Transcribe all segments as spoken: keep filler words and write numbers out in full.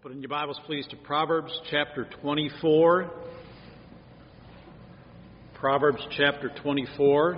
Open in your Bibles, please, to Proverbs chapter twenty-four. Proverbs chapter twenty-four.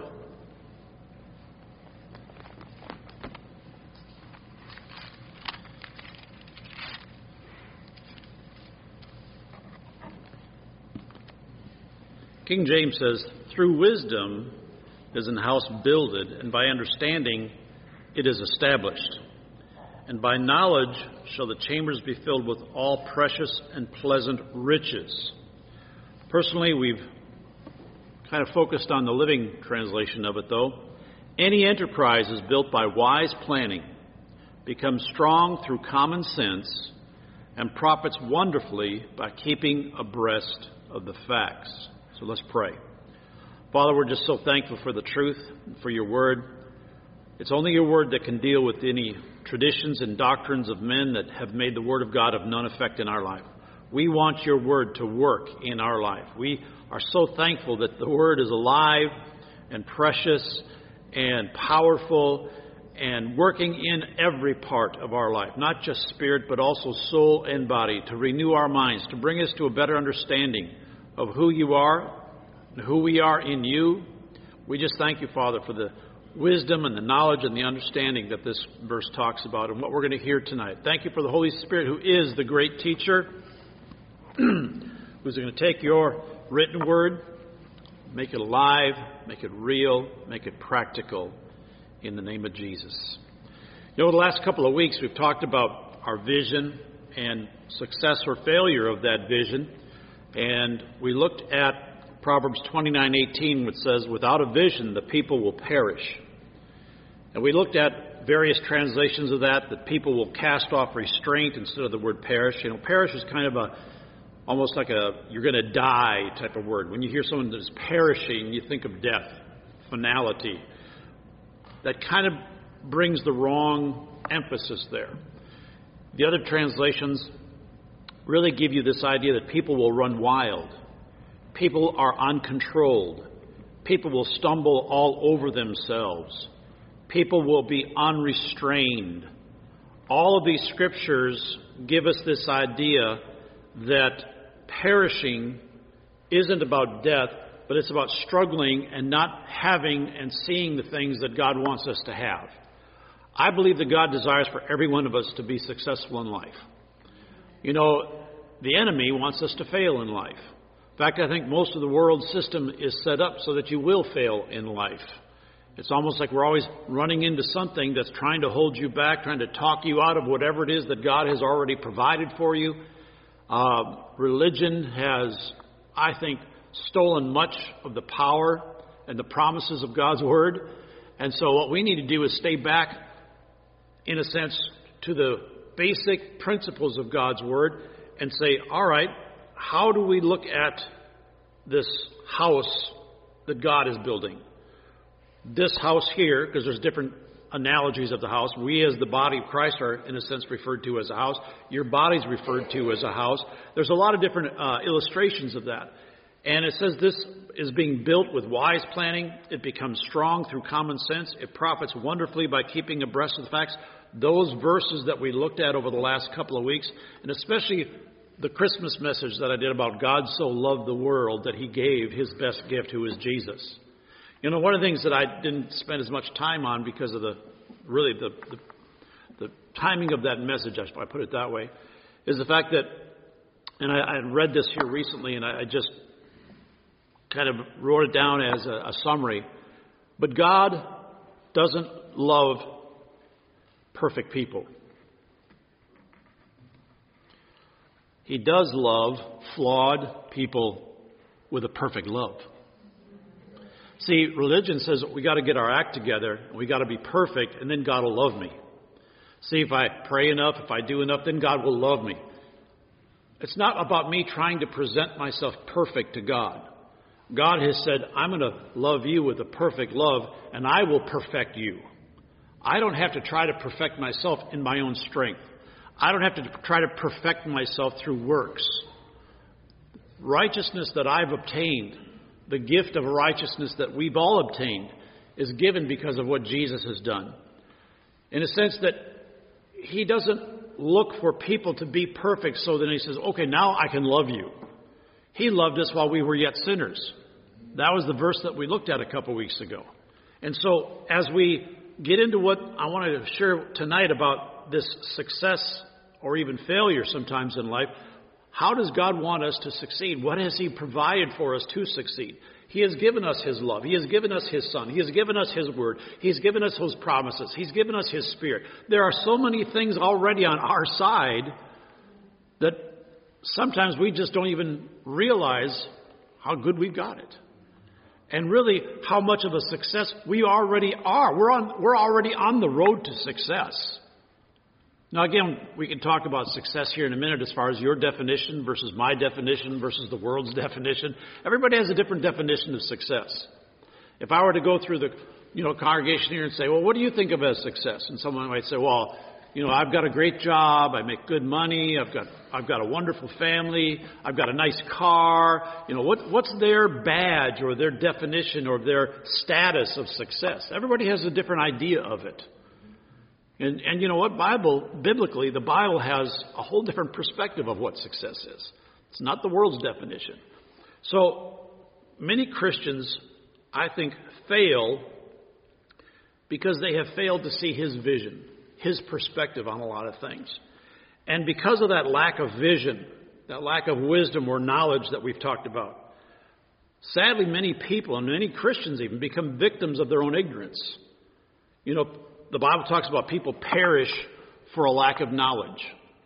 King James says, "Through wisdom is an house builded, and by understanding it is established. And by knowledge shall the chambers be filled with all precious and pleasant riches." Personally, we've kind of focused on the Living Translation of it, though. "Any enterprise is built by wise planning, becomes strong through common sense, and profits wonderfully by keeping abreast of the facts." So let's pray. Father, we're just so thankful for the truth, for your word. It's only your word that can deal with any traditions and doctrines of men that have made the word of God of none effect in our life. We want your word to work in our life. We are so thankful that the word is alive and precious and powerful and working in every part of our life, not just spirit, but also soul and body, to renew our minds, to bring us to a better understanding of who you are and who we are in you. We just thank you, Father, for the wisdom and the knowledge and the understanding that this verse talks about and what we're going to hear tonight. Thank you for the Holy Spirit, who is the great teacher, who's going to take your written word, make it alive, make it real, make it practical in the name of Jesus. You know, the last couple of weeks we've talked about our vision and success or failure of that vision. And we looked at Proverbs twenty-nine eighteen, which says, "Without a vision, the people will perish." And we looked at various translations of that, that people will cast off restraint instead of the word perish. You know, perish is kind of a, almost like a, you're going to die type of word. When you hear someone that is perishing, you think of death, finality. That kind of brings the wrong emphasis there. The other translations really give you this idea that people will run wild. People are uncontrolled. People will stumble all over themselves. People will be unrestrained. All of these scriptures give us this idea that perishing isn't about death, but it's about struggling and not having and seeing the things that God wants us to have. I believe that God desires for every one of us to be successful in life. You know, the enemy wants us to fail in life. In fact, I think most of the world system is set up so that you will fail in life. It's almost like we're always running into something that's trying to hold you back, trying to talk you out of whatever it is that God has already provided for you. Uh, religion has, I think, stolen much of the power and the promises of God's Word. And so what we need to do is stay back, in a sense, to the basic principles of God's Word and say, all right, how do we look at this house that God is building? This house here, because there's different analogies of the house. We as the body of Christ are, in a sense, referred to as a house. Your body's referred to as a house. There's a lot of different uh, illustrations of that. And it says this is being built with wise planning. It becomes strong through common sense. It profits wonderfully by keeping abreast of the facts. Those verses that we looked at over the last couple of weeks, and especially the Christmas message that I did about God so loved the world that he gave his best gift, who is Jesus. You know, one of the things that I didn't spend as much time on because of the, really the, the, the timing of that message, I put it that way, is the fact that, and I, I read this here recently and I, I just kind of wrote it down as a, a summary, but God doesn't love perfect people. He does love flawed people with a perfect love. See, religion says we got to get our act together, we got to be perfect, and then God will love me. See, if I pray enough, if I do enough, then God will love me. It's not about me trying to present myself perfect to God. God has said, I'm going to love you with a perfect love, and I will perfect you. I don't have to try to perfect myself in my own strength. I don't have to try to perfect myself through works. Righteousness that I've obtained, the gift of righteousness that we've all obtained, is given because of what Jesus has done. In a sense that he doesn't look for people to be perfect so then he says, okay, now I can love you. He loved us while we were yet sinners. That was the verse that we looked at a couple weeks ago. And so as we get into what I wanted to share tonight about this success or even failure sometimes in life, how does God want us to succeed? What has He provided for us to succeed? He has given us His love. He has given us His Son. He has given us His Word. He's given us those promises. He's given us His Spirit. There are so many things already on our side that sometimes we just don't even realize how good we've got it. And really how much of a success we already are. We're on, we're already on the road to success. Now, again, we can talk about success here in a minute as far as your definition versus my definition versus the world's definition. Everybody has a different definition of success. If I were to go through the, you know, congregation here and say, well, what do you think of as success? And someone might say, well, you know, I've got a great job. I make good money. I've got, I've got a wonderful family. I've got a nice car. You know, what, what's their badge or their definition or their status of success? Everybody has a different idea of it. And, and you know what? Bible, biblically, the Bible has a whole different perspective of what success is. It's not the world's definition. So many Christians, I think, fail because they have failed to see His vision, His perspective on a lot of things. And because of that lack of vision, that lack of wisdom or knowledge that we've talked about, sadly, many people, and many Christians even, become victims of their own ignorance. You know, the Bible talks about people perish for a lack of knowledge.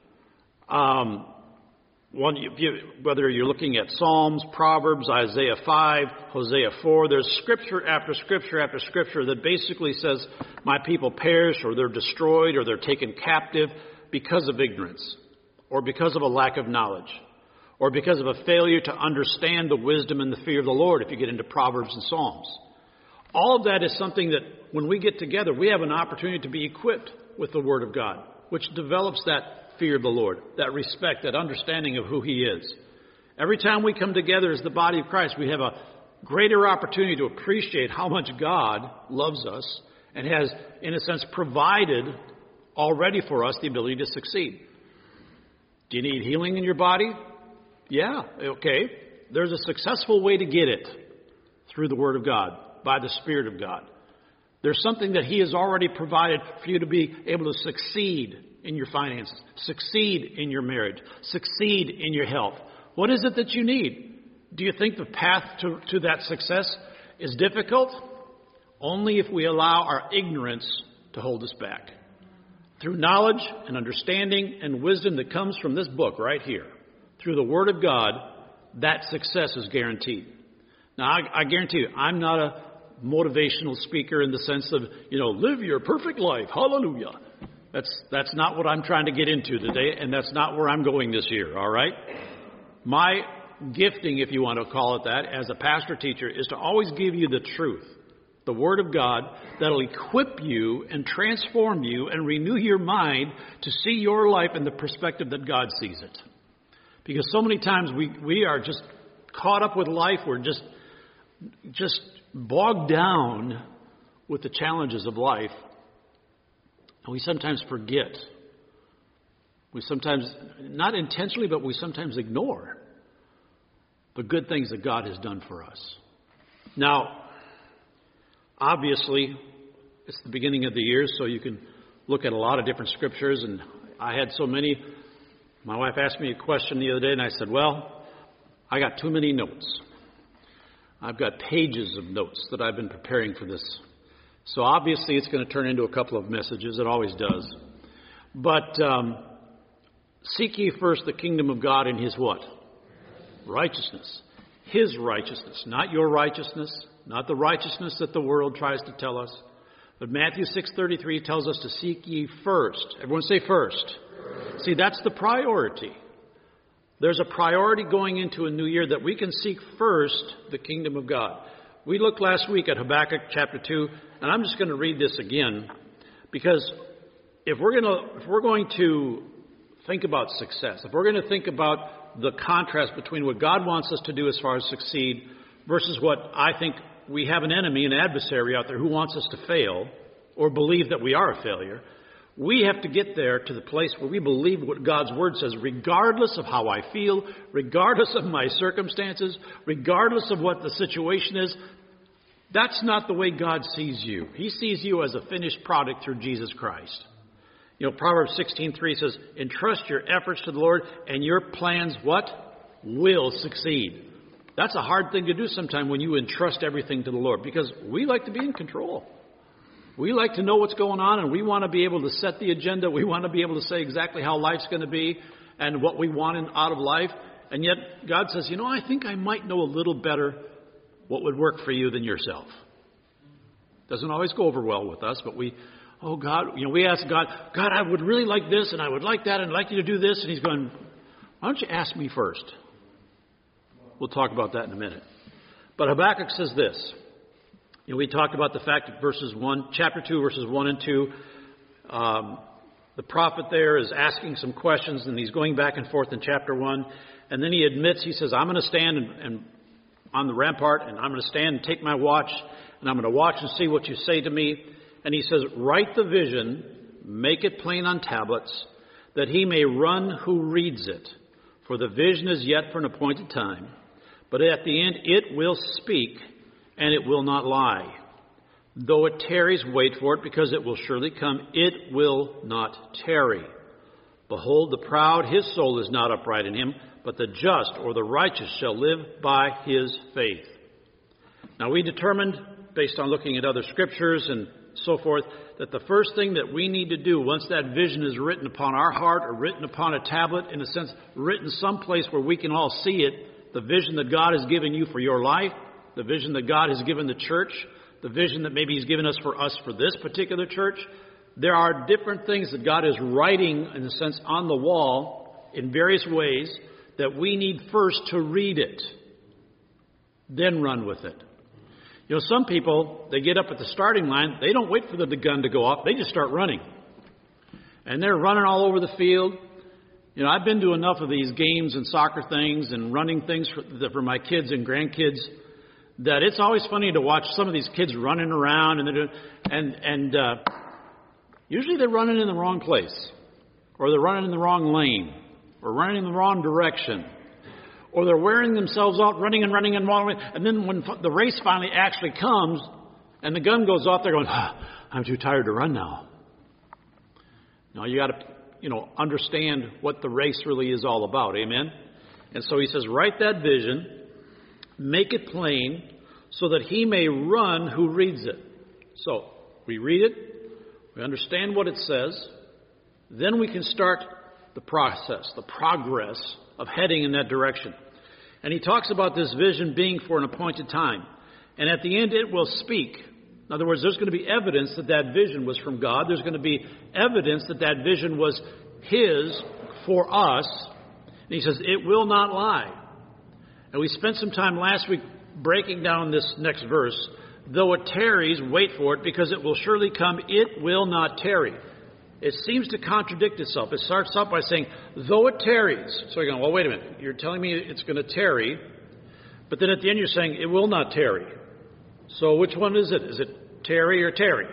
Um, one, if you, whether you're looking at Psalms, Proverbs, Isaiah five, Hosea four, there's scripture after scripture after scripture that basically says, my people perish or they're destroyed or they're taken captive because of ignorance or because of a lack of knowledge or because of a failure to understand the wisdom and the fear of the Lord if you get into Proverbs and Psalms. All of that is something that when we get together, we have an opportunity to be equipped with the Word of God, which develops that fear of the Lord, that respect, that understanding of who He is. Every time we come together as the body of Christ, we have a greater opportunity to appreciate how much God loves us and has, in a sense, provided already for us the ability to succeed. Do you need healing in your body? Yeah, okay. There's a successful way to get it through the Word of God, by the Spirit of God. There's something that He has already provided for you to be able to succeed in your finances, succeed in your marriage, succeed in your health. What is it that you need? Do you think the path to, to that success is difficult? Only if we allow our ignorance to hold us back. Through knowledge and understanding and wisdom that comes from this book right here, through the Word of God, that success is guaranteed. Now, I, I guarantee you, I'm not a motivational speaker in the sense of, you know, live your perfect life. Hallelujah. That's that's not what I'm trying to get into today, and that's not where I'm going this year, all right? My gifting, if you want to call it that, as a pastor teacher, is to always give you the truth, the Word of God, that'll equip you and transform you and renew your mind to see your life in the perspective that God sees it. Because so many times we, we are just caught up with life. We're just just bogged down with the challenges of life. And we sometimes forget. We sometimes, not intentionally, but we sometimes ignore the good things that God has done for us. Now, obviously, it's the beginning of the year, so you can look at a lot of different scriptures, and I had so many. My wife asked me a question the other day, and I said, well, I got too many notes. I've got pages of notes that I've been preparing for this. So obviously it's going to turn into a couple of messages. It always does. But um, seek ye first the kingdom of God and His what? Righteousness. His righteousness. Not your righteousness. Not the righteousness that the world tries to tell us. But Matthew six thirty-three tells us to seek ye first. Everyone say first. First. See, that's the priority. There's a priority going into a new year that we can seek first the kingdom of God. We looked last week at Habakkuk chapter two, and I'm just going to read this again because if we're going to if we're going to think about success, if we're going to think about the contrast between what God wants us to do as far as succeed versus what I think we have an enemy, an adversary out there who wants us to fail or believe that we are a failure, We have to get there to the place where we believe what God's Word says, regardless of how I feel, regardless of my circumstances, regardless of what the situation is. That's not the way God sees you. He sees you as a finished product through Jesus Christ. You know, Proverbs sixteen three says, entrust your efforts to the Lord and your plans, what? Will succeed. That's a hard thing to do sometimes when you entrust everything to the Lord, because we like to be in control. We like to know what's going on, and we want to be able to set the agenda. We want to be able to say exactly how life's going to be and what we want in, out of life. And yet God says, you know, I think I might know a little better what would work for you than yourself. Doesn't always go over well with us, but we, oh God, you know, we ask God, God, I would really like this, and I would like that, and I'd like you to do this. And He's going, why don't you ask me first? We'll talk about that in a minute. But Habakkuk says this. You know, we talked about the fact that verses one, chapter two, verses one and two, um, the prophet there is asking some questions, and he's going back and forth in chapter one. And then he admits, he says, I'm going to stand and, and on the rampart, and I'm going to stand and take my watch, and I'm going to watch and see what you say to me. And he says, write the vision, make it plain on tablets, that he may run who reads it. For the vision is yet for an appointed time, but at the end it will speak, and it will not lie. Though it tarries, wait for it, because it will surely come. It will not tarry. Behold, the proud, his soul is not upright in him, but the just or the righteous shall live by his faith. Now, we determined, based on looking at other scriptures and so forth, that the first thing that we need to do once that vision is written upon our heart or written upon a tablet, in a sense, written someplace where we can all see it, the vision that God has given you for your life, the vision that God has given the church, the vision that maybe He's given us for us for this particular church. There are different things that God is writing, in a sense, on the wall in various ways that we need first to read it, then run with it. You know, some people, they get up at the starting line, they don't wait for the gun to go off, they just start running. And they're running all over the field. You know, I've been to enough of these games and soccer things and running things for, for my kids and grandkids that it's always funny to watch some of these kids running around, and they're doing, and and uh, usually they're running in the wrong place, or they're running in the wrong lane, or running in the wrong direction, or they're wearing themselves out running and running and running. And then when the race finally actually comes and the gun goes off, they're going, ah, I'm too tired to run now. Now you got to, you know, understand what the race really is all about. Amen. And so he says, write that vision. Make it plain so that he may run who reads it. So we read it, we understand what it says, then we can start the process, the progress of heading in that direction. And he talks about this vision being for an appointed time. And at the end it will speak. In other words, there's going to be evidence that that vision was from God. There's going to be evidence that that vision was His for us. And he says, it will not lie. And we spent some time last week breaking down this next verse. Though it tarries, wait for it, because it will surely come. It will not tarry. It seems to contradict itself. It starts out by saying, though it tarries. So you're going, well, wait a minute. You're telling me it's going to tarry. But then at the end you're saying, it will not tarry. So which one is it? Is it tarry or tarry?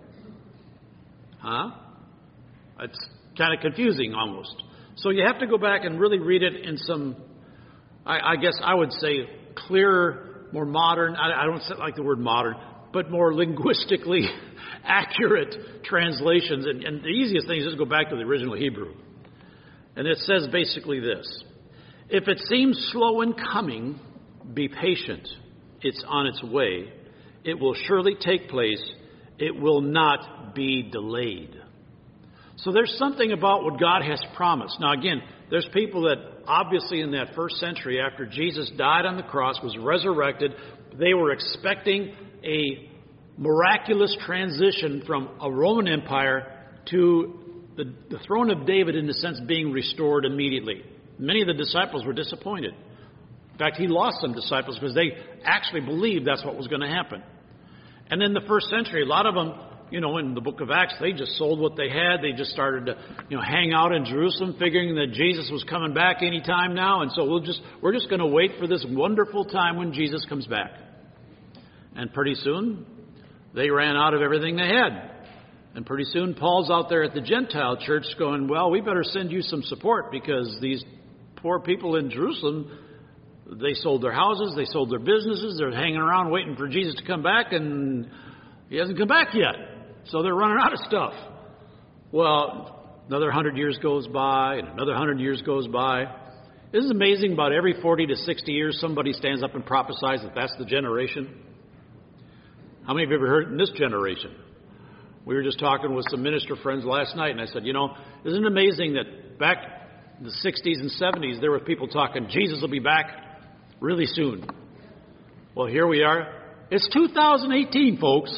Huh? It's kind of confusing almost. So you have to go back and really read it in some, I, I guess I would say, clearer, more modern, I, I don't like the word modern, but more linguistically accurate translations. And, and the easiest thing is just go back to the original Hebrew. And it says basically this: if it seems slow in coming, be patient. It's on its way. It will surely take place. It will not be delayed. So there's something about what God has promised. Now again, there's people that obviously in that first century after Jesus died on the cross, was resurrected, they were expecting a miraculous transition from a Roman Empire to the, the throne of David, in a sense, being restored immediately. Many of the disciples were disappointed. In fact, he lost some disciples because they actually believed that's what was going to happen. And in the first century, a lot of them, you know, in the book of Acts, they just sold what they had. They just started to, you know, hang out in Jerusalem, figuring that Jesus was coming back any time now. And so we'll just, we're just going to wait for this wonderful time when Jesus comes back. And pretty soon, they ran out of everything they had. And pretty soon Paul's out there at the Gentile church going, well, we better send you some support because these poor people in Jerusalem, they sold their houses, they sold their businesses, they're hanging around waiting for Jesus to come back, and he hasn't come back yet. So they're running out of stuff. Well, another hundred years goes by, and another hundred years goes by. Isn't it amazing about every forty to sixty years somebody stands up and prophesies that that's the generation? How many of you have ever heard it in this generation? We were just talking with some minister friends last night, and I said, you know, isn't it amazing that back in the sixties and seventies, there were people talking, Jesus will be back really soon. Well, here we are. It's two thousand eighteen, folks.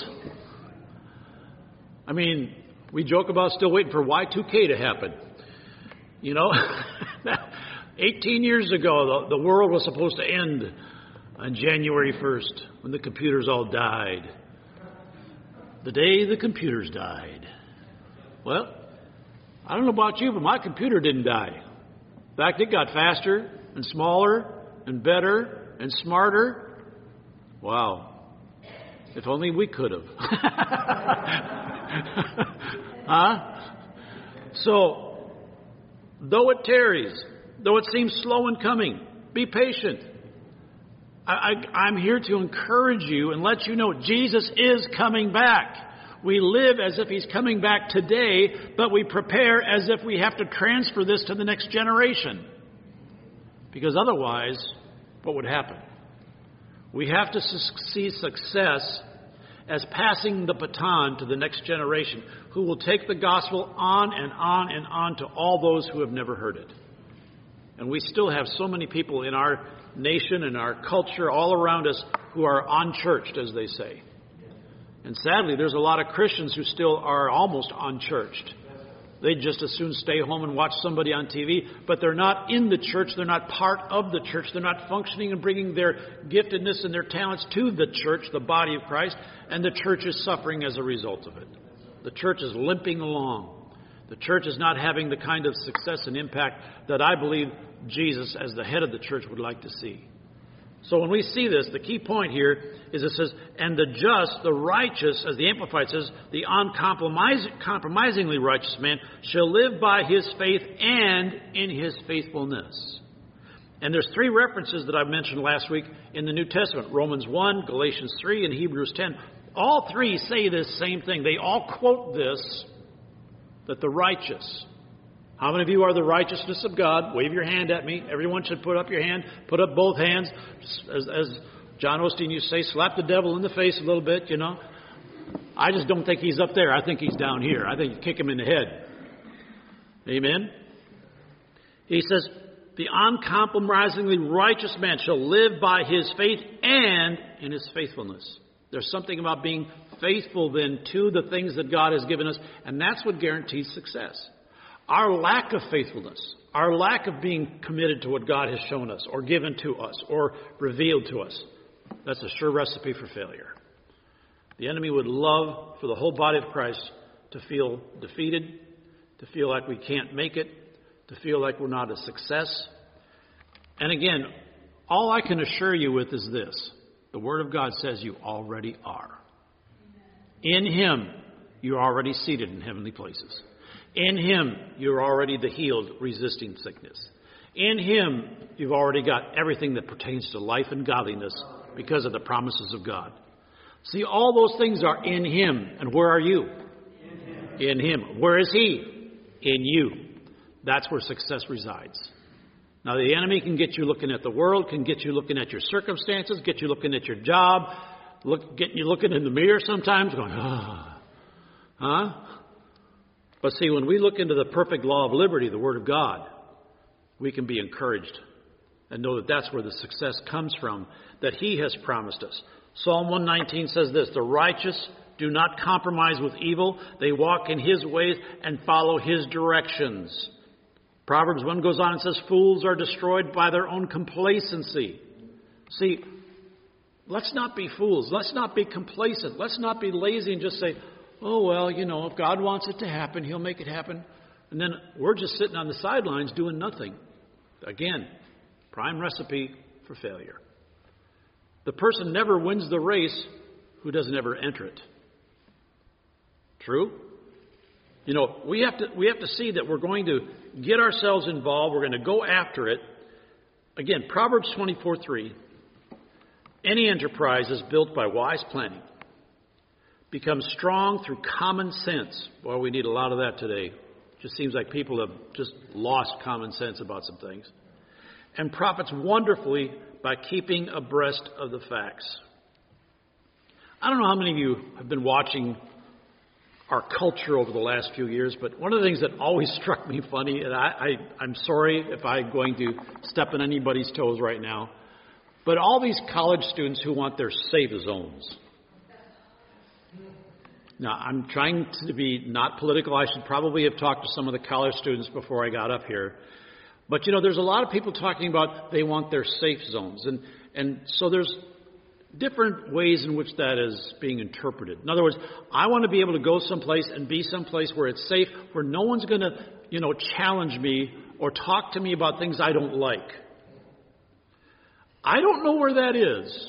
I mean, we joke about still waiting for Y two K to happen. You know, eighteen years ago, the, the world was supposed to end on January first when the computers all died. The day the computers died. Well, I don't know about you, but my computer didn't die. In fact, it got faster and smaller and better and smarter. Wow. If only we could have. Huh? So, though it tarries, though it seems slow in coming, be patient. I, I, I'm here to encourage you and let you know Jesus is coming back. We live as if he's coming back today, but we prepare as if we have to transfer this to the next generation. Because otherwise, what would happen? We have to see success as passing the baton to the next generation, who will take the gospel on and on and on to all those who have never heard it. And we still have so many people in our nation and our culture all around us who are unchurched, as they say. And sadly, there's a lot of Christians who still are almost unchurched. They'd just as soon stay home and watch somebody on T V, but they're not in the church. They're not part of the church. They're not functioning and bringing their giftedness and their talents to the church, the body of Christ, and the church is suffering as a result of it. The church is limping along. The church is not having the kind of success and impact that I believe Jesus, as the head of the church, would like to see. So when we see this, the key point here is it says, and the just, the righteous, as the Amplified says, the uncompromisingly righteous man shall live by his faith and in his faithfulness. And there's three references that I mentioned last week in the New Testament, Romans one, Galatians three, and Hebrews ten. All three say this same thing. They all quote this, that the righteous. How many of you are the righteousness of God? Wave your hand at me. Everyone should put up your hand. Put up both hands. As, as John Osteen used to say, slap the devil in the face a little bit, you know. I just don't think he's up there. I think he's down here. I think you kick him in the head. Amen? He says, the uncompromisingly righteous man shall live by his faith and in his faithfulness. There's something about being faithful then to the things that God has given us, and that's what guarantees success. Our lack of faithfulness, our lack of being committed to what God has shown us or given to us or revealed to us, that's a sure recipe for failure. The enemy would love for the whole body of Christ to feel defeated, to feel like we can't make it, to feel like we're not a success. And again, all I can assure you with is this. The Word of God says you already are. In Him, you're already seated in heavenly places. In Him, you're already the healed, resisting sickness. In Him, you've already got everything that pertains to life and godliness because of the promises of God. See, all those things are in Him. And where are you? In Him. In Him. Where is He? In you. That's where success resides. Now, the enemy can get you looking at the world, can get you looking at your circumstances, get you looking at your job, look, get you looking in the mirror sometimes, going, ah, huh? But see, when we look into the perfect law of liberty, the Word of God, we can be encouraged and know that that's where the success comes from, that He has promised us. Psalm one nineteen says this, the righteous do not compromise with evil. They walk in His ways and follow His directions. Proverbs one goes on and says, fools are destroyed by their own complacency. See, let's not be fools. Let's not be complacent. Let's not be lazy and just say, oh, well, you know, if God wants it to happen, He'll make it happen. And then we're just sitting on the sidelines doing nothing. Again, prime recipe for failure. The person never wins the race who doesn't ever enter it. True? You know, we have to we have to see that we're going to get ourselves involved. We're going to go after it. Again, Proverbs twenty-four three. Any enterprise is built by wise planning. Becomes strong through common sense. Boy, we need a lot of that today. Just seems like people have just lost common sense about some things. And profits wonderfully by keeping abreast of the facts. I don't know how many of you have been watching our culture over the last few years, but one of the things that always struck me funny, and I, I, I'm sorry if I'm going to step on anybody's toes right now, but all these college students who want their safe zones. Now, I'm trying to be not political. I should probably have talked to some of the college students before I got up here. But, you know, there's a lot of people talking about they want their safe zones. And, and so there's different ways in which that is being interpreted. In other words, I want to be able to go someplace and be someplace where it's safe, where no one's going to, you know, challenge me or talk to me about things I don't like. I don't know where that is.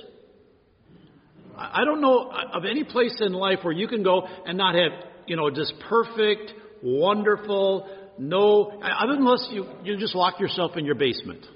I don't know of any place in life where you can go and not have, you know, just perfect, wonderful, no, unless you, you just lock yourself in your basement.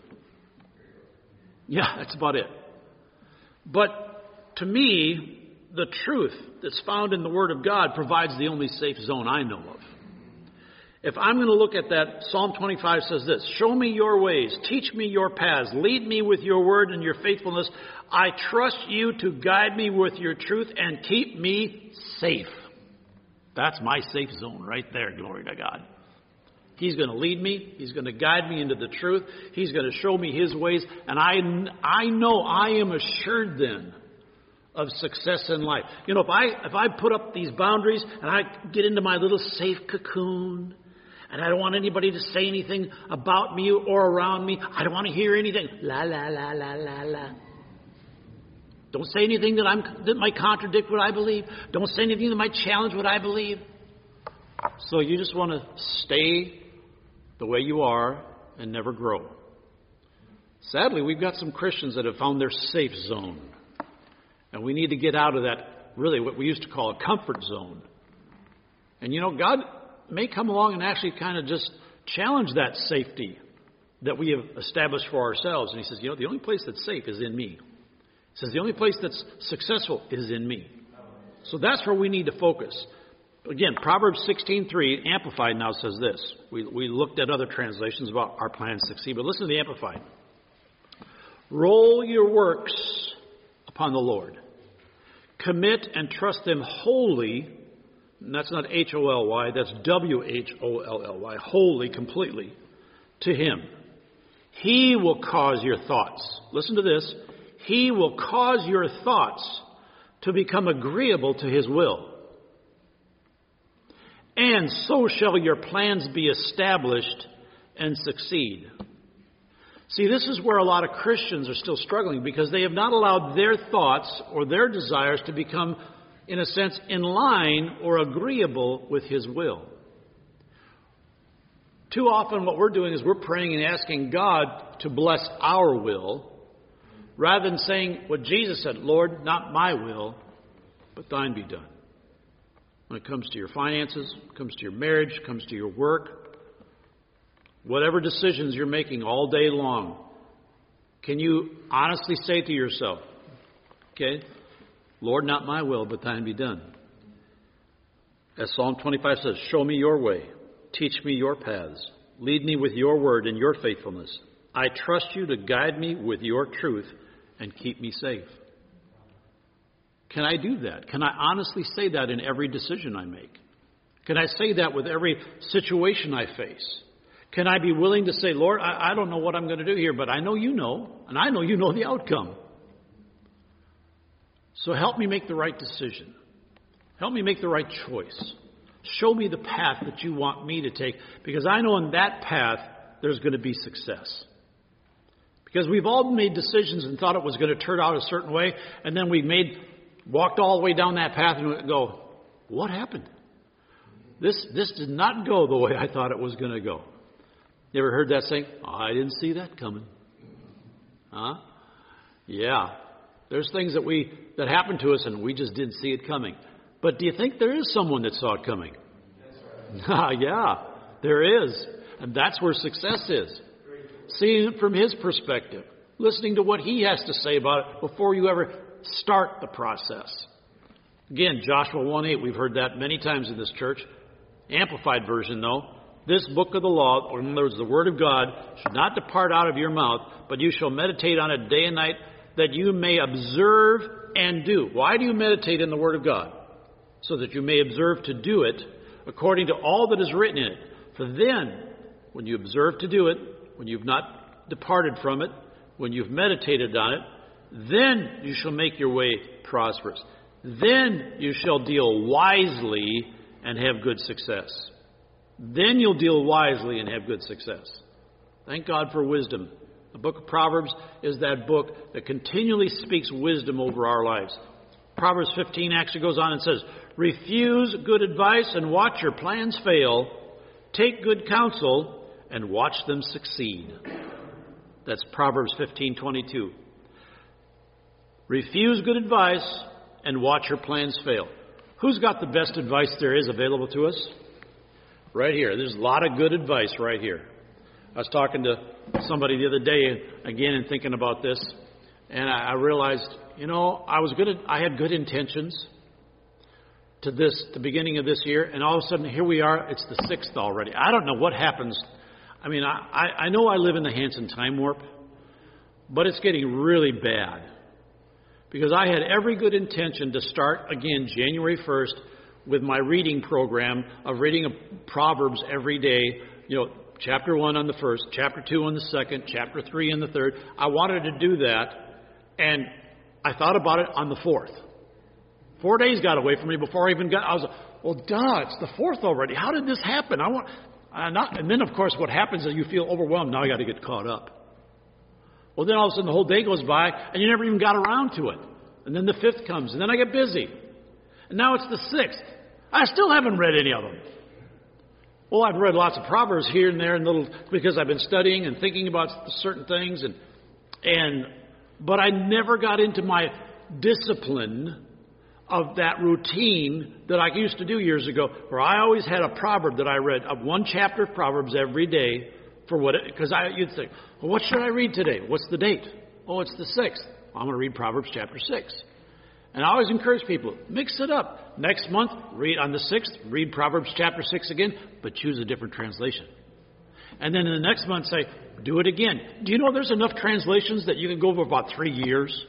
Yeah, that's about it. But to me, the truth that's found in the Word of God provides the only safe zone I know of. If I'm going to look at that, Psalm twenty-five says this, show me your ways, teach me your paths, lead me with your word and your faithfulness. I trust you to guide me with your truth and keep me safe. That's my safe zone right there, glory to God. He's going to lead me. He's going to guide me into the truth. He's going to show me his ways. And I, I know I am assured then of success in life. You know, if I, if I put up these boundaries and I get into my little safe cocoon, and I don't want anybody to say anything about me or around me. I don't want to hear anything. La, la, la, la, la, la. Don't say anything that, I'm, that might contradict what I believe. Don't say anything that might challenge what I believe. So you just want to stay the way you are and never grow. Sadly, we've got some Christians that have found their safe zone. And we need to get out of that, really what we used to call a comfort zone. And you know, God may come along and actually kind of just challenge that safety that we have established for ourselves. And he says, you know, the only place that's safe is in me. He says, the only place that's successful is in me. So that's where we need to focus. Again, Proverbs sixteen three, Amplified now says this. We, we looked at other translations about our plans to succeed, but listen to the Amplified. Roll your works upon the Lord. Commit and trust them wholly. And that's not H O L Y, that's W H O L L Y, wholly, completely, to him. He will cause your thoughts. Listen to this. He will cause your thoughts to become agreeable to his will. And so shall your plans be established and succeed. See, this is where a lot of Christians are still struggling because they have not allowed their thoughts or their desires to become, in a sense, in line or agreeable with his will. Too often what we're doing is we're praying and asking God to bless our will rather than saying what Jesus said, Lord, not my will, but thine be done. When it comes to your finances, comes to your marriage, comes to your work, whatever decisions you're making all day long, can you honestly say to yourself, okay, Lord, not my will, but thine be done. As Psalm twenty-five says, show me your way, teach me your paths, lead me with your word and your faithfulness. I trust you to guide me with your truth and keep me safe. Can I do that? Can I honestly say that in every decision I make? Can I say that with every situation I face? Can I be willing to say, Lord, I, I don't know what I'm going to do here, but I know you know, and I know you know the outcome. So help me make the right decision. Help me make the right choice. Show me the path that you want me to take, because I know in that path there's going to be success. Because we've all made decisions and thought it was going to turn out a certain way, and then we made walked all the way down that path and go, what happened? This this did not go the way I thought it was going to go. You ever heard that saying? Oh, I didn't see that coming. Huh? Yeah. There's things that we that happen to us and we just didn't see it coming. But do you think there is someone that saw it coming? That's right. Yeah, there is. And that's where success is. Seeing it from his perspective. Listening to what he has to say about it before you ever start the process. Again, Joshua one eight, we've heard that many times in this church. Amplified version, though. This book of the law, or in other words, the word of God, should not depart out of your mouth, but you shall meditate on it day and night, that you may observe and do. Why do you meditate in the word of God? So that you may observe to do it according to all that is written in it. For then, when you observe to do it, when you've not departed from it, when you've meditated on it, then you shall make your way prosperous. Then you shall deal wisely and have good success. Then you'll deal wisely and have good success. Thank God for wisdom. The book of Proverbs is that book that continually speaks wisdom over our lives. Proverbs fifteen actually goes on and says, refuse good advice and watch your plans fail. Take good counsel and watch them succeed. That's Proverbs fifteen twenty-two. Refuse good advice and watch your plans fail. Who's got the best advice there is available to us? Right here. There's a lot of good advice right here. I was talking to somebody the other day again and thinking about this, and I realized, you know, I was good. At, I had good intentions to this, the beginning of this year, and all of a sudden here we are. It's the sixth already. I don't know what happens. I mean, I, I, I know I live in the Hansen time warp, but it's getting really bad because I had every good intention to start again January first with my reading program of reading a Proverbs every day, you know, chapter one on the first, chapter two on the second, chapter three on the third. I wanted to do that, and I thought about it on the fourth. Four days got away from me before I even got, I was like, well, duh, it's the fourth already. How did this happen? I want, uh, not, and then, of course, what happens is you feel overwhelmed. Now I got to get caught up. Well, then all of a sudden the whole day goes by, and you never even got around to it. And then the fifth comes, and then I get busy. And now it's the sixth. I still haven't read any of them. Well, I've read lots of Proverbs here and there, and little because I've been studying and thinking about certain things, and and but I never got into my discipline of that routine that I used to do years ago, where I always had a proverb that I read, of one chapter of Proverbs every day for what it, because I you'd think, well, what should I read today? What's the date? Oh, it's the sixth. I'm going to read Proverbs chapter six. And I always encourage people, mix it up. Next month, read on the sixth, read Proverbs chapter six again, but choose a different translation. And then in the next month, say, do it again. Do you know there's enough translations that you can go over about three years?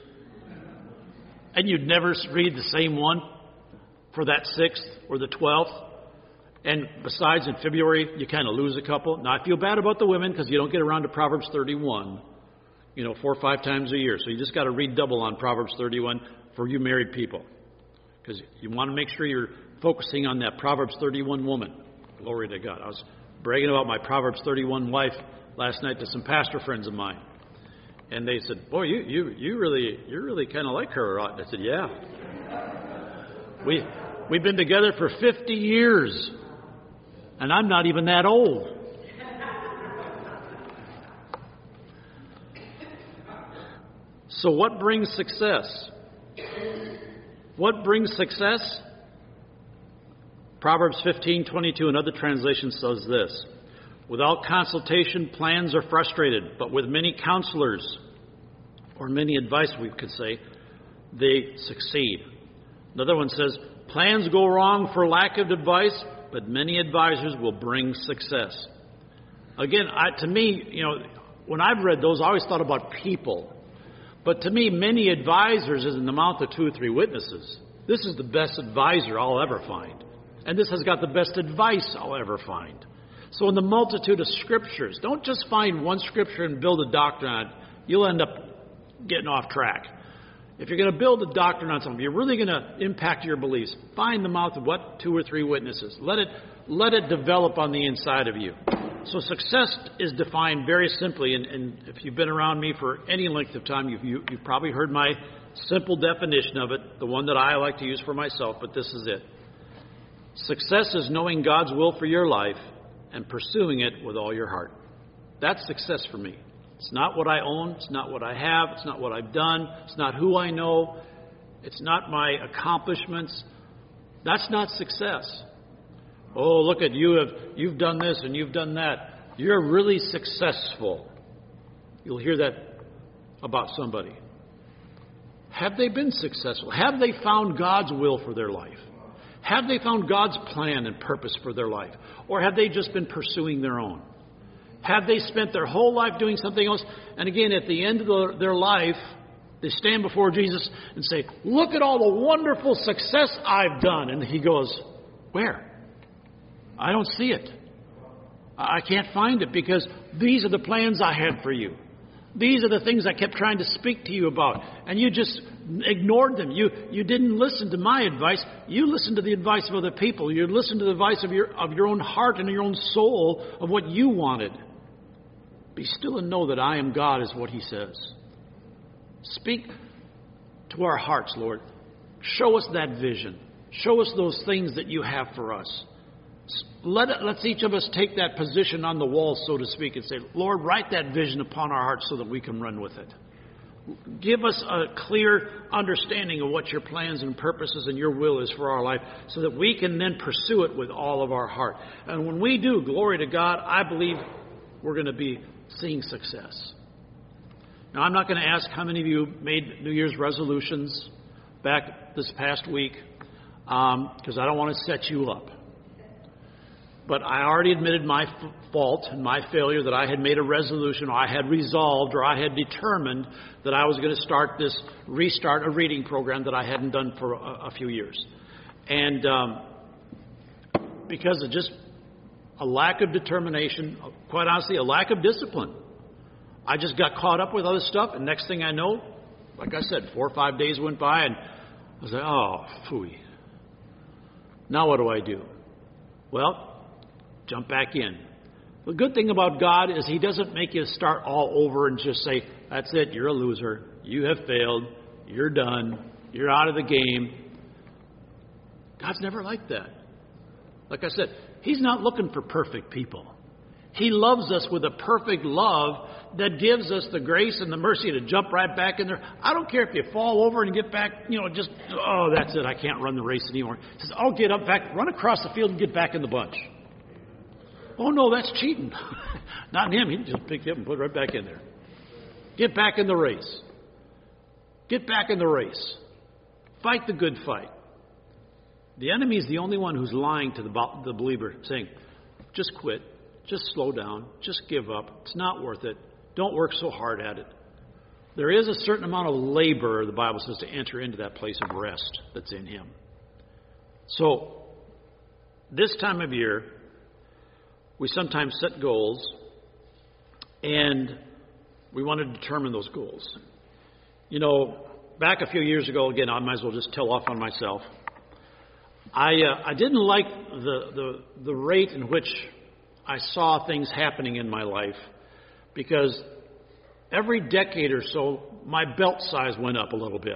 And you'd never read the same one for that sixth or the twelfth. And besides, in February, you kind of lose a couple. Now, I feel bad about the women because you don't get around to Proverbs thirty-one, you know, four or five times a year. So you just got to read double on Proverbs thirty-one for you married people. Because you want to make sure you're focusing on that Proverbs thirty-one woman. Glory to God. I was bragging about my Proverbs thirty-one wife last night to some pastor friends of mine. And they said, boy, you you you really you really kind of like her. And I said, yeah. We, we've been together for fifty years. And I'm not even that old. So what brings success? What brings success? Proverbs fifteen twenty-two, another translation says this. Without consultation, plans are frustrated, but with many counselors, or many advice we could say, they succeed. Another one says, plans go wrong for lack of advice, but many advisors will bring success. Again, I, to me, you know, when I've read those, I always thought about people. But to me, many advisors is in the mouth of two or three witnesses. This is the best advisor I'll ever find. And this has got the best advice I'll ever find. So in the multitude of scriptures, don't just find one scripture and build a doctrine on it. You'll end up getting off track. If you're going to build a doctrine on something, you're really going to impact your beliefs. Find the mouth of what? Two or three witnesses. Let it, let it develop on the inside of you. So success is defined very simply, and, and if you've been around me for any length of time, you've, you, you've probably heard my simple definition of it, the one that I like to use for myself, but this is it. Success is knowing God's will for your life and pursuing it with all your heart. That's success for me. It's not what I own. It's not what I have. It's not what I've done. It's not who I know. It's not my accomplishments. That's not success. Oh, look at you. Have, you've done this and you've done that. You're really successful. You'll hear that about somebody. Have they been successful? Have they found God's will for their life? Have they found God's plan and purpose for their life? Or have they just been pursuing their own? Have they spent their whole life doing something else? And again, at the end of the, their life, they stand before Jesus and say, look at all the wonderful success I've done. And he goes, where? I don't see it. I can't find it because these are the plans I had for you. These are the things I kept trying to speak to you about. And you just ignored them. You you didn't listen to my advice. You listened to the advice of other people. You listened to the advice of your of your own heart and your own soul of what you wanted. Be still and know that I am God is what he says. Speak to our hearts, Lord. Show us that vision. Show us those things that you have for us. Let it, let's each of us take that position on the wall, so to speak, and say, Lord, write that vision upon our hearts so that we can run with it. Give us a clear understanding of what your plans and purposes and your will is for our life so that we can then pursue it with all of our heart. And when we do, glory to God, I believe we're going to be seeing success. Now, I'm not going to ask how many of you made New Year's resolutions back this past week because um, I don't want to set you up. But I already admitted my f- fault and my failure that I had made a resolution, or I had resolved, or I had determined that I was going to start this, restart a reading program that I hadn't done for a, a few years. And um, because of just a lack of determination, quite honestly, a lack of discipline, I just got caught up with other stuff. And next thing I know, like I said, four or five days went by, and I was like, oh, phooey. Now what do I do? Well, jump back in. The good thing about God is he doesn't make you start all over and just say, that's it, you're a loser. You have failed. You're done. You're out of the game. God's never like that. Like I said, he's not looking for perfect people. He loves us with a perfect love that gives us the grace and the mercy to jump right back in there. I don't care if you fall over and get back, you know, just, oh, that's it, I can't run the race anymore. He says, I'll get up back, run across the field and get back in the bunch. Oh, no, that's cheating. Not him. He just picked you up and put it right back in there. Get back in the race. Get back in the race. Fight the good fight. The enemy is the only one who's lying to the, the believer, saying, just quit. Just slow down. Just give up. It's not worth it. Don't work so hard at it. There is a certain amount of labor, the Bible says, to enter into that place of rest that's in him. So, this time of year, we sometimes set goals, and we want to determine those goals. You know, back a few years ago, again, I might as well just tell off on myself. I uh, I didn't like the, the the rate in which I saw things happening in my life, because every decade or so, my belt size went up a little bit.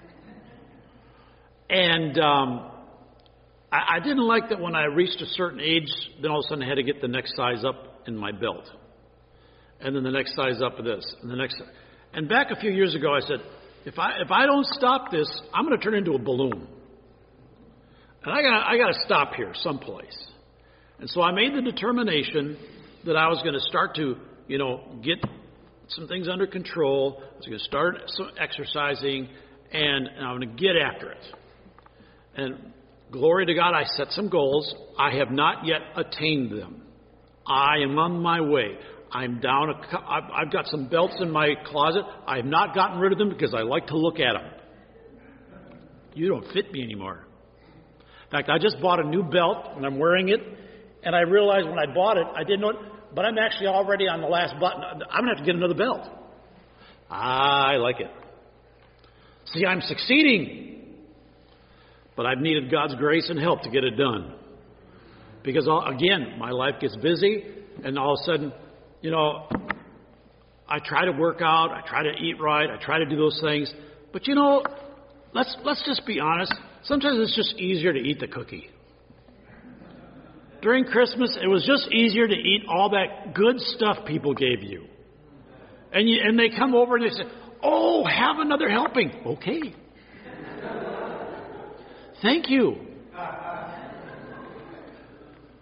And um I didn't like that when I reached a certain age, then all of a sudden I had to get the next size up in my belt. And then the next size up of this. And the next. And back a few years ago I said, if I if I don't stop this, I'm going to turn into a balloon. And I got I got to stop here someplace. And so I made the determination that I was going to start to, you know, get some things under control. I was going to start some exercising, and, and I'm going to get after it. And glory to God, I set some goals. I have not yet attained them. I am on my way. I'm down. A, I've got some belts in my closet. I have not gotten rid of them because I like to look at them. You don't fit me anymore. In fact, I just bought a new belt and I'm wearing it. And I realized when I bought it, I didn't know it, but I'm actually already on the last button. I'm going to have to get another belt. I like it. See, I'm succeeding. But I've needed God's grace and help to get it done. Because, again, my life gets busy, and all of a sudden, you know, I try to work out, I try to eat right, I try to do those things. But, you know, let's let's just be honest. Sometimes it's just easier to eat the cookie. During Christmas, it was just easier to eat all that good stuff people gave you. And you, and they come over and they say, oh, have another helping. Okay. Thank you.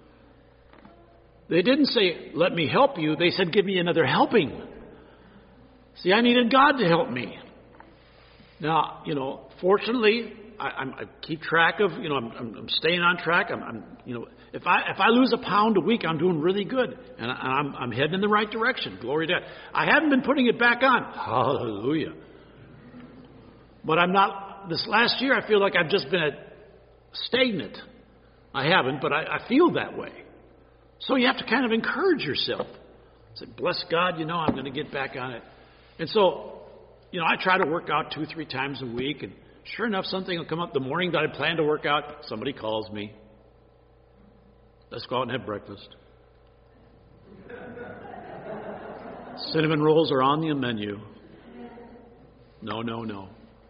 They didn't say, let me help you. They said, give me another helping. See, I needed God to help me. Now, you know, fortunately, I, I'm, I keep track of, you know, I'm, I'm, I'm staying on track. I'm, I'm, you know, if I if I lose a pound a week, I'm doing really good, and I, I'm I'm heading in the right direction. Glory to God. I haven't been putting it back on. Hallelujah. But I'm not. This last year, I feel like I've just been at stagnant. I haven't, but I, I feel that way. So you have to kind of encourage yourself. Say, bless God, you know, I'm going to get back on it. And so, you know, I try to work out two, three times a week, and sure enough, something will come up the morning that I plan to work out. Somebody calls me. Let's go out and have breakfast. Cinnamon rolls are on the menu. No, no, no.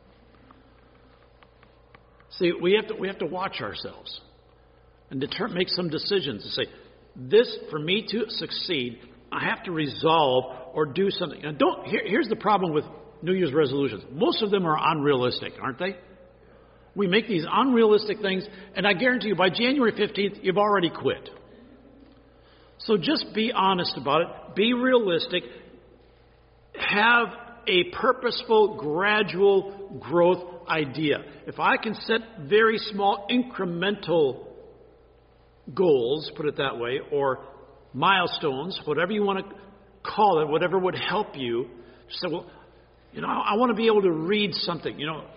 See, we have to we have to watch ourselves and deter- make some decisions to say, this, for me to succeed, I have to resolve or do something. And don't. Here, here's the problem with New Year's resolutions. Most of them are unrealistic, aren't they? We make these unrealistic things, and I guarantee you by January fifteenth, you've already quit. So just be honest about it. Be realistic. Have a purposeful, gradual growth idea. If I can set very small, incremental goals, put it that way, or milestones, whatever you want to call it, whatever would help you, just say, well, you know, I, I want to be able to read something. You know,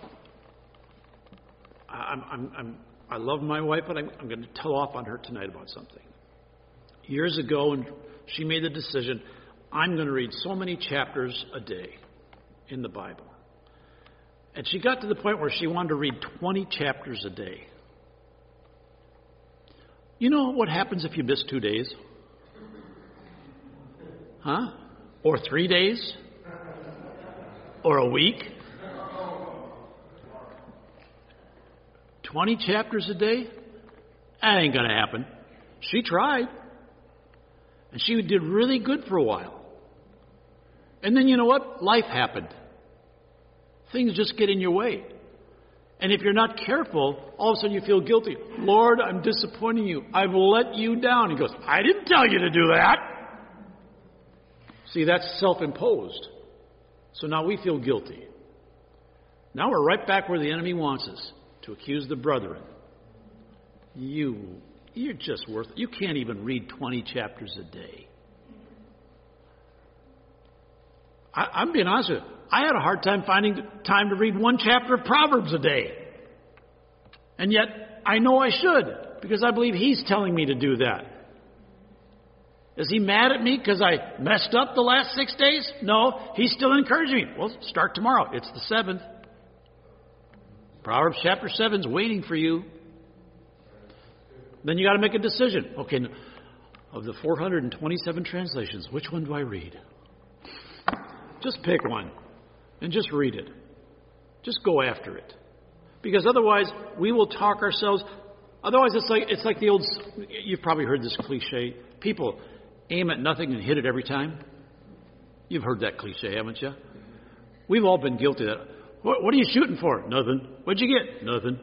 I'm, I'm, I'm, I love my wife, but I'm, I'm going to tell off on her tonight about something. Years ago, and she made the decision, I'm going to read so many chapters a day in the Bible. And she got to the point where she wanted to read twenty chapters a day. You know what happens if you miss two days? Huh? Or three days? Or a week? twenty chapters a day? That ain't going to happen. She tried. And she did really good for a while. And then you know what? Life happened. Things just get in your way. And if you're not careful, all of a sudden you feel guilty. Lord, I'm disappointing you. I've let you down. He goes, I didn't tell you to do that. See, that's self-imposed. So now we feel guilty. Now we're right back where the enemy wants us, to accuse the brethren. You, you're just worth it. You can't even read twenty chapters a day. I, I'm being honest with you. I had a hard time finding time to read one chapter of Proverbs a day. And yet, I know I should, because I believe He's telling me to do that. Is He mad at me because I messed up the last six days? No, He's still encouraging me. Well, start tomorrow. It's the seventh. Proverbs chapter seven is waiting for you. Then you got to make a decision. Okay, of the four hundred twenty-seven translations, which one do I read? Just pick one and just read it. Just go after it. Because otherwise, we will talk ourselves. Otherwise, it's like it's like the old, you've probably heard this cliche. People aim at nothing and hit it every time. You've heard that cliche, haven't you? We've all been guilty of that. What, what are you shooting for? Nothing. What'd you get? Nothing.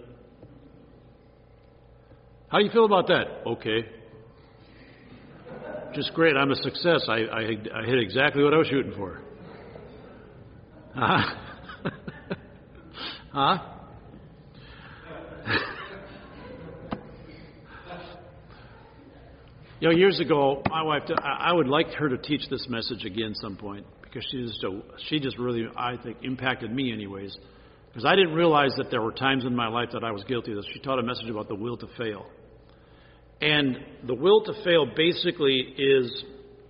How do you feel about that? Okay. Just great. I'm a success. I, I, I hit exactly what I was shooting for. Huh? Huh? You know, years ago, my wife, I would like her to teach this message again some point, because she just, she just really, I think, impacted me anyways. Because I didn't realize that there were times in my life that I was guilty of this. She taught a message about the will to fail. And the will to fail basically is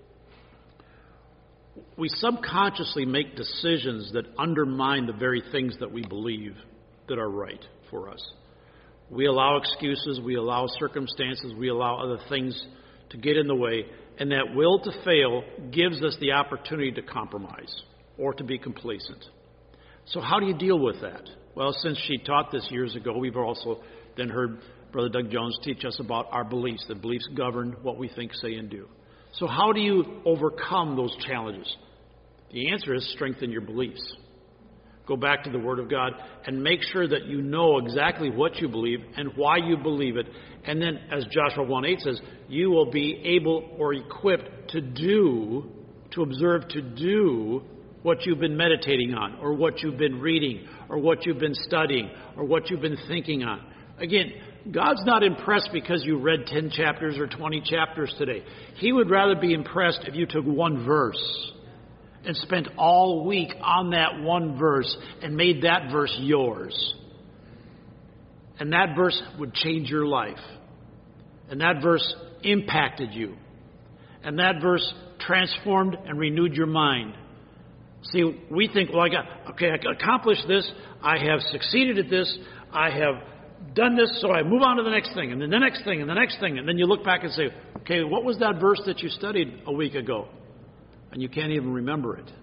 we subconsciously make decisions that undermine the very things that we believe that are right for us. We allow excuses, we allow circumstances, we allow other things to get in the way, and that will to fail gives us the opportunity to compromise or to be complacent. So how do you deal with that? Well, since she taught this years ago, we've also then heard Brother Doug Jones teach us about our beliefs. The beliefs govern what we think, say, and do. So how do you overcome those challenges? The answer is strengthen your beliefs. Go back to the Word of God and make sure that you know exactly what you believe and why you believe it. And then, as Joshua one eight says, you will be able or equipped to do, to observe to do what you've been meditating on, or what you've been reading, or what you've been studying, or what you've been thinking on. Again, God's not impressed because you read ten chapters or twenty chapters today. He would rather be impressed if you took one verse and spent all week on that one verse and made that verse yours. And that verse would change your life. And that verse impacted you. And that verse transformed and renewed your mind. See, we think, well, I got, okay, I accomplished this. I have succeeded at this. I have done this, so I move on to the next thing, and then the next thing, and the next thing. And then you look back and say, okay, what was that verse that you studied a week ago? And you can't even remember it.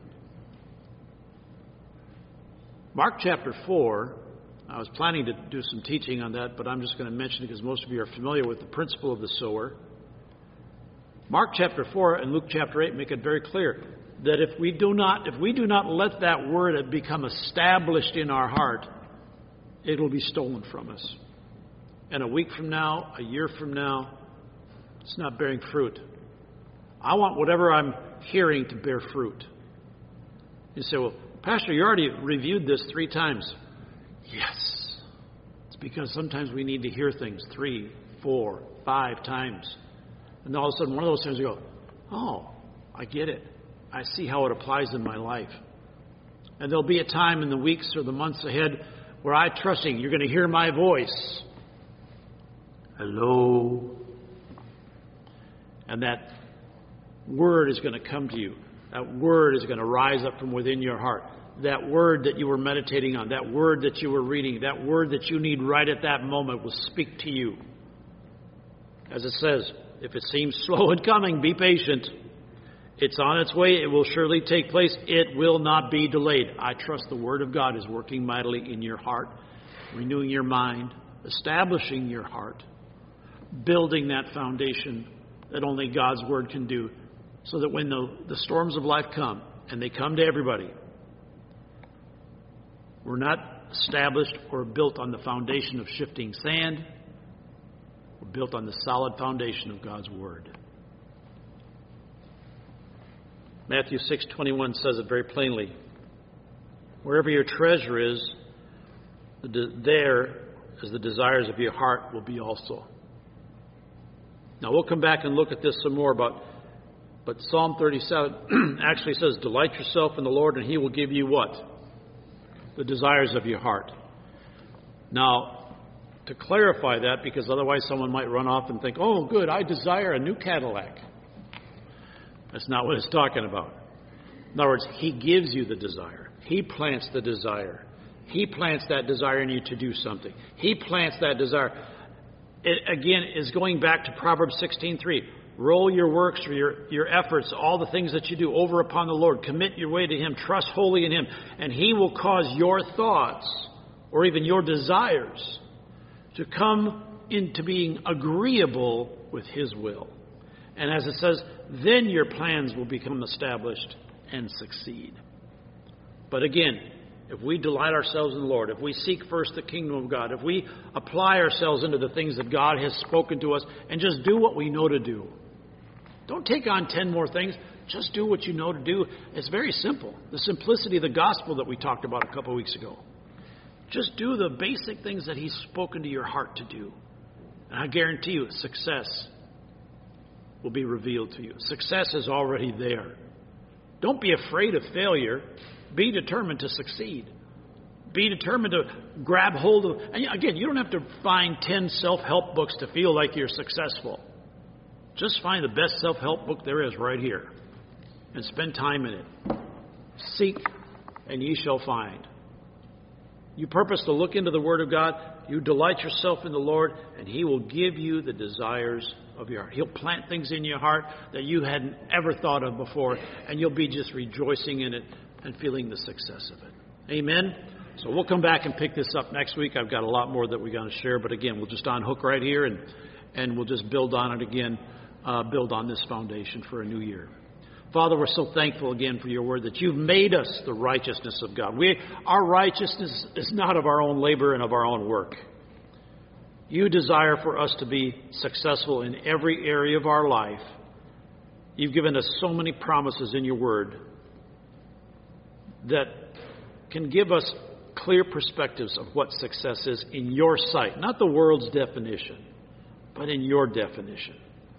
Mark chapter four, I was planning to do some teaching on that, but I'm just going to mention it because most of you are familiar with the principle of the sower. Mark chapter four and Luke chapter eight make it very clear that if we do not, if we do not let that word become established in our heart, it will be stolen from us. And a week from now, a year from now, it's not bearing fruit. I want whatever I'm hearing to bear fruit. You say, well, Pastor, you already reviewed this three times. Yes. It's because sometimes we need to hear things three, four, five times. And all of a sudden, one of those times you go, oh, I get it. I see how it applies in my life. And there'll be a time in the weeks or the months ahead where I trust you. You're going to hear my voice. Hello. And that word is going to come to you. That word is going to rise up from within your heart. That word that you were meditating on, that word that you were reading, that word that you need right at that moment will speak to you. As it says, if it seems slow in coming, be patient. It's on its way. It will surely take place. It will not be delayed. I trust the Word of God is working mightily in your heart, renewing your mind, establishing your heart, building that foundation that only God's Word can do, so that when the, the storms of life come, and they come to everybody, we're not established or built on the foundation of shifting sand. We're built on the solid foundation of God's Word. Matthew six twenty-one says it very plainly. Wherever your treasure is, the de- there as the desires of your heart will be also. Now we'll come back and look at this some more about, but Psalm thirty-seven actually says, delight yourself in the Lord and He will give you what? The desires of your heart. Now, to clarify that, because otherwise someone might run off and think, oh good, I desire a new Cadillac. That's not what it's talking about. In other words, He gives you the desire. He plants the desire. He plants that desire in you to do something. He plants that desire. It, again, is going back to Proverbs sixteen three. Roll your works or your, your efforts, all the things that you do, over upon the Lord. Commit your way to Him. Trust wholly in Him. And He will cause your thoughts, or even your desires, to come into being agreeable with His will. And as it says, then your plans will become established and succeed. But again, if we delight ourselves in the Lord, if we seek first the kingdom of God, if we apply ourselves into the things that God has spoken to us and just do what we know to do. Don't take on ten more things. Just do what you know to do. It's very simple. The simplicity of the gospel that we talked about a couple of weeks ago. Just do the basic things that He's spoken to your heart to do. And I guarantee you, success will be revealed to you. Success is already there. Don't be afraid of failure. Be determined to succeed. Be determined to grab hold of... And again, you don't have to find ten self-help books to feel like you're successful. Just find the best self-help book there is right here. And spend time in it. Seek, and ye shall find. You purpose to look into the Word of God. You delight yourself in the Lord, and He will give you the desires of your heart. He'll plant things in your heart that you hadn't ever thought of before, and you'll be just rejoicing in it and feeling the success of it. Amen? So we'll come back and pick this up next week. I've got a lot more that we're going to share, but again, we'll just unhook right here, and, and we'll just build on it again, uh, build on this foundation for a new year. Father, we're so thankful again for your word that you've made us the righteousness of God. We, our righteousness is not of our own labor and of our own work. You desire for us to be successful in every area of our life. You've given us so many promises in your word that can give us clear perspectives of what success is in your sight. Not the world's definition, but in your definition.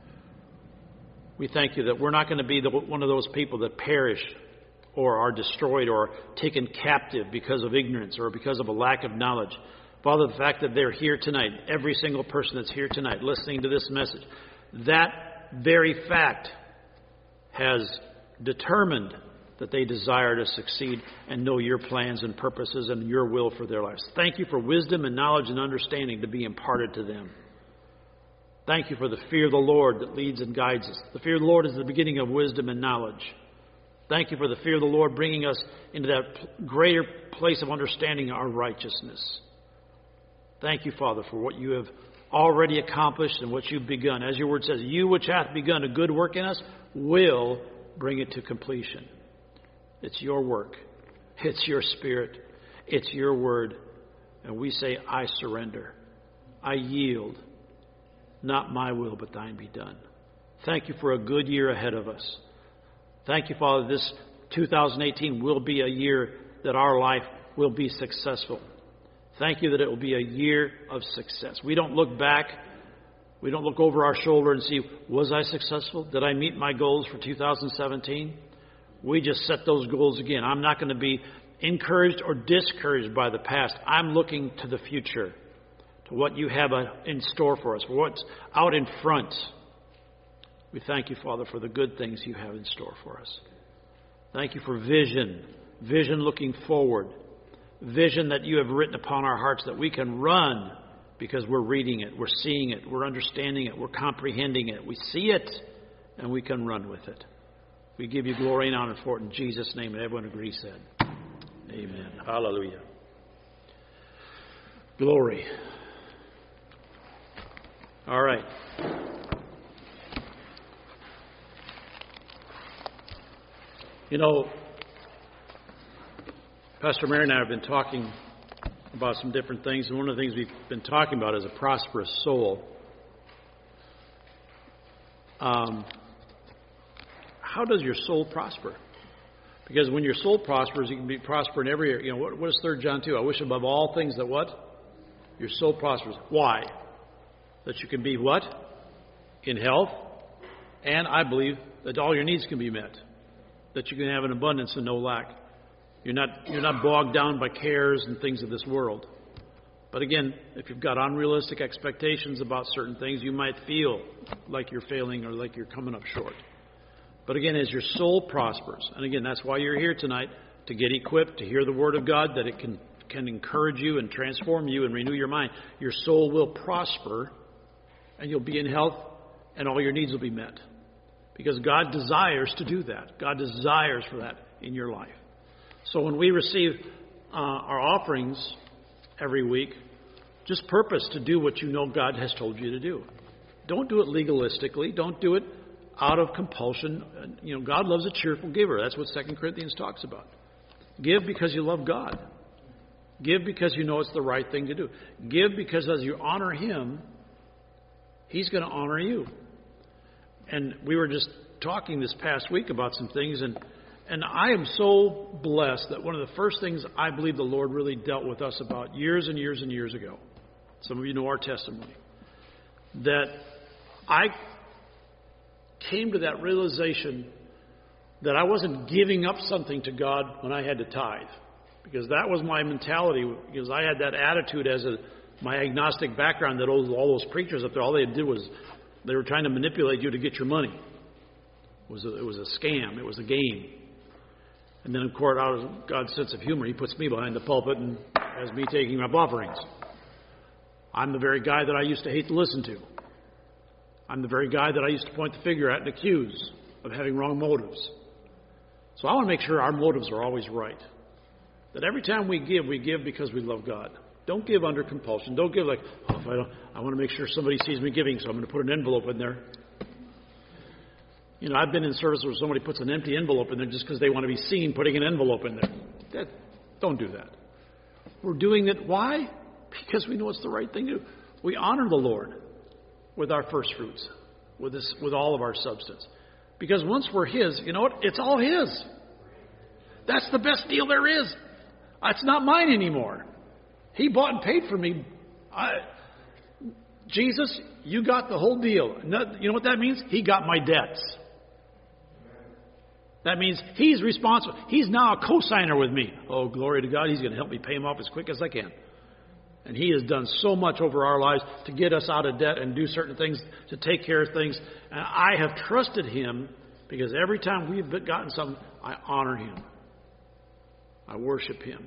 We thank you that we're not going to be the, one of those people that perish or are destroyed or taken captive because of ignorance or because of a lack of knowledge. Father, the fact that they're here tonight, every single person that's here tonight listening to this message, that very fact has determined that they desire to succeed and know your plans and purposes and your will for their lives. Thank you for wisdom and knowledge and understanding to be imparted to them. Thank you for the fear of the Lord that leads and guides us. The fear of the Lord is the beginning of wisdom and knowledge. Thank you for the fear of the Lord bringing us into that greater place of understanding our righteousness. Thank you, Father, for what you have already accomplished and what you've begun. As your word says, you which hath begun a good work in us will bring it to completion. It's your work. It's your spirit. It's your word. And we say, I surrender. I yield. Not my will, but thine be done. Thank you for a good year ahead of us. Thank you, Father, this two thousand eighteen will be a year that our life will be successful. Thank you that it will be a year of success. We don't look back. We don't look over our shoulder and see, was I successful? Did I meet my goals for two thousand seventeen? We just set those goals again. I'm not going to be encouraged or discouraged by the past. I'm looking to the future, to what you have in store for us, for what's out in front. We thank you, Father, for the good things you have in store for us. Thank you for vision, vision looking forward, vision that you have written upon our hearts that we can run because we're reading it, we're seeing it, we're understanding it, we're comprehending it. We see it, and we can run with it. We give you glory and honor for it in Jesus' name, and everyone agrees said. Amen. Hallelujah. Glory. All right. You know, Pastor Mary and I have been talking about some different things, and one of the things we've been talking about is a prosperous soul. Um, how does your soul prosper? Because when your soul prospers, you can be prosper in every area. You know, what, what is Third John two? I wish above all things that what? Your soul prospers. Why? That you can be what? In health. And I believe that all your needs can be met. That you can have an abundance and no lack. You're not, you're not bogged down by cares and things of this world. But again, if you've got unrealistic expectations about certain things, you might feel like you're failing or like you're coming up short. But again, as your soul prospers, and again, that's why you're here tonight, to get equipped, to hear the Word of God, that it can, can encourage you and transform you and renew your mind. Your soul will prosper, and you'll be in health, and all your needs will be met. Because God desires to do that. God desires for that in your life. So when we receive uh, our offerings every week, just purpose to do what you know God has told you to do. Don't do it legalistically. Don't do it out of compulsion. You know, God loves a cheerful giver. That's what Second Corinthians talks about. Give because you love God. Give because you know it's the right thing to do. Give because as you honor Him, He's going to honor you. And we were just talking this past week about some things, and and I am so blessed that one of the first things I believe the Lord really dealt with us about years and years and years ago, some of you know our testimony, that I came to that realization that I wasn't giving up something to God when I had to tithe. Because that was my mentality, because I had that attitude as a my agnostic background that all, all those preachers up there, all they did was they were trying to manipulate you to get your money. It was a, it was a scam. It was a game. And then, of course, out of God's sense of humor, He puts me behind the pulpit and has me taking up offerings. I'm the very guy that I used to hate to listen to. I'm the very guy that I used to point the finger at and accuse of having wrong motives. So I want to make sure our motives are always right. That every time we give, we give because we love God. Don't give under compulsion. Don't give like, oh, if I don't, I want to make sure somebody sees me giving, so I'm going to put an envelope in there. You know, I've been in service where somebody puts an empty envelope in there just because they want to be seen putting an envelope in there. That, don't do that. We're doing it. Why? Because we know it's the right thing to do. We honor the Lord with our first fruits, with this, with all of our substance. Because once we're His, you know what? It's all His. That's the best deal there is. It's not mine anymore. He bought and paid for me. I, Jesus, you got the whole deal. You know what that means? He got my debts. That means He's responsible. He's now a co-signer with me. Oh, glory to God. He's going to help me pay him off as quick as I can. And He has done so much over our lives to get us out of debt and do certain things, to take care of things. And I have trusted Him because every time we've gotten something, I honor Him. I worship Him.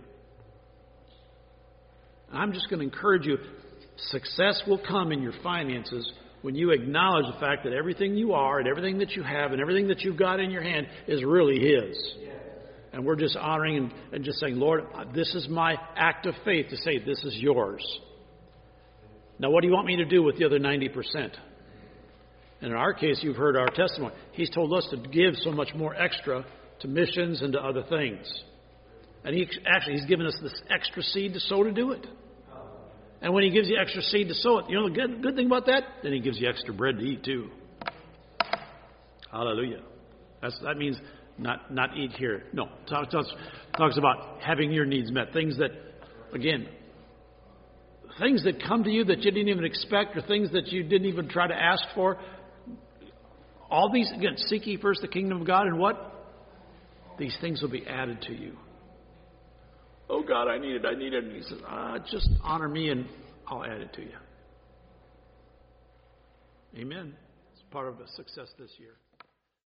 And I'm just going to encourage you, success will come in your finances when you acknowledge the fact that everything you are and everything that you have and everything that you've got in your hand is really His. And we're just honoring and, and just saying, Lord, this is my act of faith to say this is yours. Now, what do you want me to do with the other ninety percent? And in our case, you've heard our testimony. He's told us to give so much more extra to missions and to other things. And he actually, He's given us this extra seed to sow to do it. And when He gives you extra seed to sow it, you know the good, good thing about that? Then He gives you extra bread to eat too. Hallelujah. That's, that means not not eat here. No, talks, talks, talks about having your needs met. Things that, again, things that come to you that you didn't even expect or things that you didn't even try to ask for. All these, again, seek ye first the kingdom of God and what? These things will be added to you. Oh, God, I need it, I need it. And He says, ah, just honor me and I'll add it to you. Amen. It's part of the success this year.